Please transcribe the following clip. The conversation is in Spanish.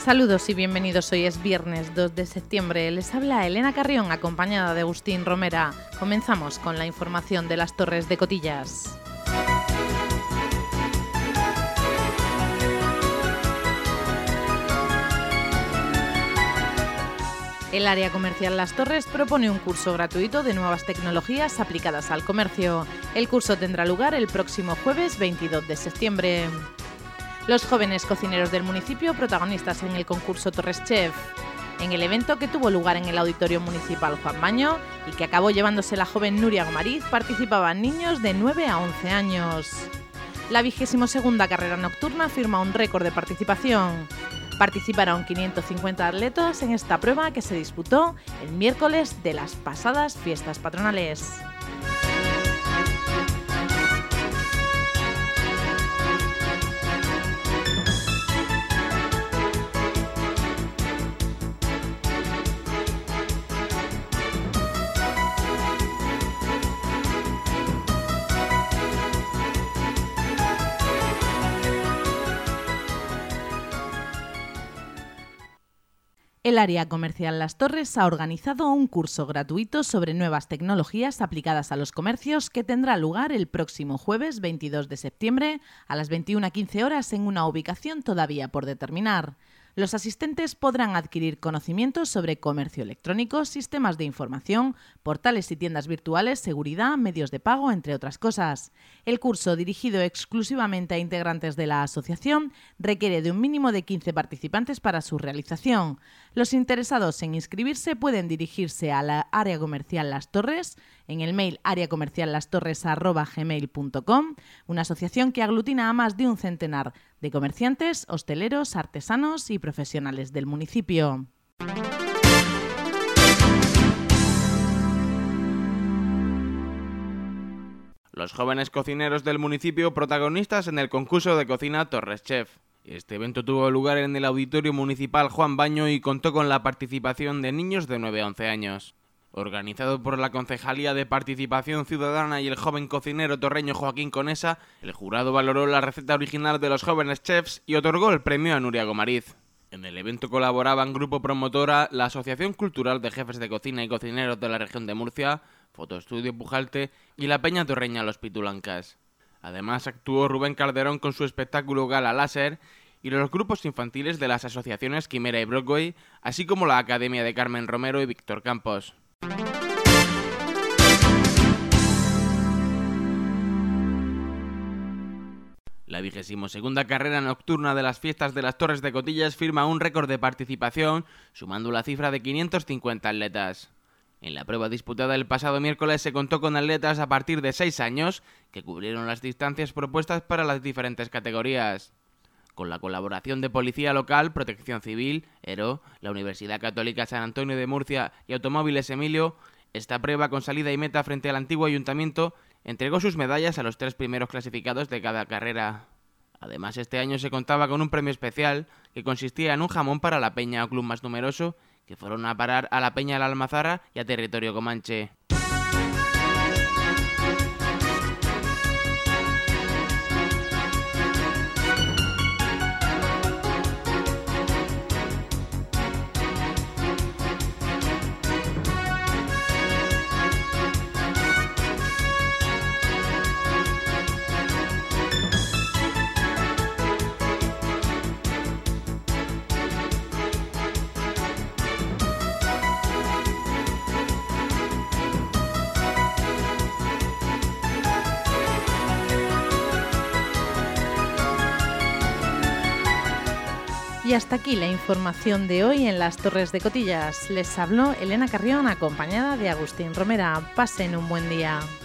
Saludos y bienvenidos, hoy es viernes 2 de septiembre. Les habla Elena Carrión acompañada de Agustín Romera. Comenzamos con la información de las Torres de Cotillas. El área comercial Las Torres propone un curso gratuito de nuevas tecnologías aplicadas al comercio. El curso tendrá lugar el próximo jueves 22 de septiembre. Los jóvenes cocineros del municipio protagonistas en el concurso Torres Chef. En el evento que tuvo lugar en el Auditorio Municipal Juan Baño y que acabó llevándose la joven Nuria Gomariz, participaban niños de 9 a 11 años. La 22ª carrera nocturna firma un récord de participación. Participaron 550 atletas en esta prueba que se disputó el miércoles de las pasadas fiestas patronales. El área comercial Las Torres ha organizado un curso gratuito sobre nuevas tecnologías aplicadas a los comercios que tendrá lugar el próximo jueves 22 de septiembre a las 21:15 horas en una ubicación todavía por determinar. Los asistentes podrán adquirir conocimientos sobre comercio electrónico, sistemas de información, portales y tiendas virtuales, seguridad, medios de pago, entre otras cosas. El curso, dirigido exclusivamente a integrantes de la asociación, requiere de un mínimo de 15 participantes para su realización. Los interesados en inscribirse pueden dirigirse a la área comercial Las Torres en el mail areacomerciallastorres@gmail.com, una asociación que aglutina a más de un centenar de comerciantes, hosteleros, artesanos y profesionales del municipio. Los jóvenes cocineros del municipio protagonistas en el concurso de cocina Torres Chef. Este evento tuvo lugar en el Auditorio Municipal Juan Baño y contó con la participación de niños de 9 a 11 años. Organizado por la Concejalía de Participación Ciudadana y el joven cocinero torreño Joaquín Conesa, el jurado valoró la receta original de los jóvenes chefs y otorgó el premio a Nuria Gomariz. En el evento colaboraban Grupo Promotora, la Asociación Cultural de Jefes de Cocina y Cocineros de la Región de Murcia, Fotoestudio Pujalte y la Peña Torreña Los Pitulancas. Además actuó Rubén Calderón con su espectáculo Gala Láser y los grupos infantiles de las asociaciones Quimera y Broadway, así como la Academia de Carmen Romero y Víctor Campos. La 22ª carrera nocturna de las fiestas de las Torres de Cotillas firma un récord de participación, sumando la cifra de 550 atletas. En la prueba disputada el pasado miércoles se contó con atletas a partir de 6 años que cubrieron las distancias propuestas para las diferentes categorías. Con la colaboración de Policía Local, Protección Civil, ERO, la Universidad Católica San Antonio de Murcia y Automóviles Emilio, esta prueba con salida y meta frente al antiguo ayuntamiento entregó sus medallas a los 3 primeros clasificados de cada carrera. Además, este año se contaba con un premio especial que consistía en un jamón para la peña o club más numeroso, que fueron a parar a la Peña La Almazara y a Territorio Comanche. Y hasta aquí la información de hoy en las Torres de Cotillas. Les habló Elena Carrión acompañada de Agustín Romera. Pasen un buen día.